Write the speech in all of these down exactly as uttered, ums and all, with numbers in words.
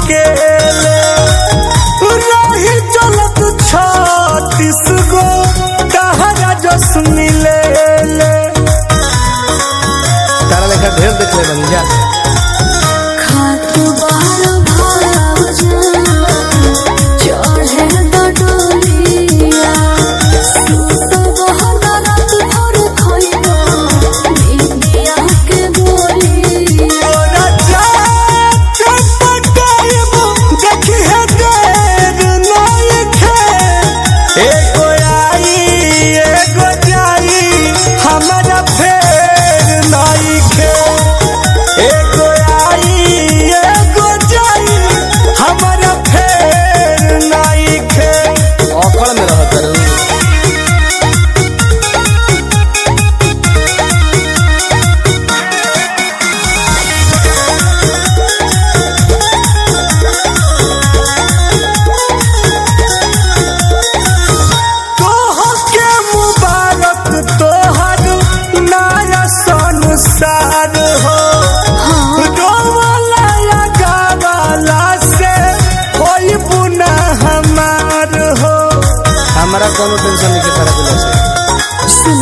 अकेले रही चलत छत्तीस गो कहारा जस मिले तारा लेखा ढेर देख ले बन जा हमारा कोनो टेंशन नहीं के तारा दिला से सुना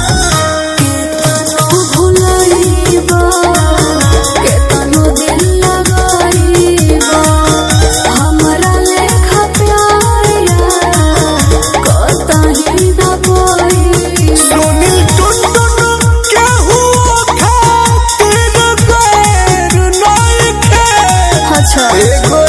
के तू भुलाईबा के तनो दिल लगाईबा हमरा लेखा प्यारा कतही ना कोई सुनील टुनटुन के हो खातिर गैर नहीं खे अच्छा एगो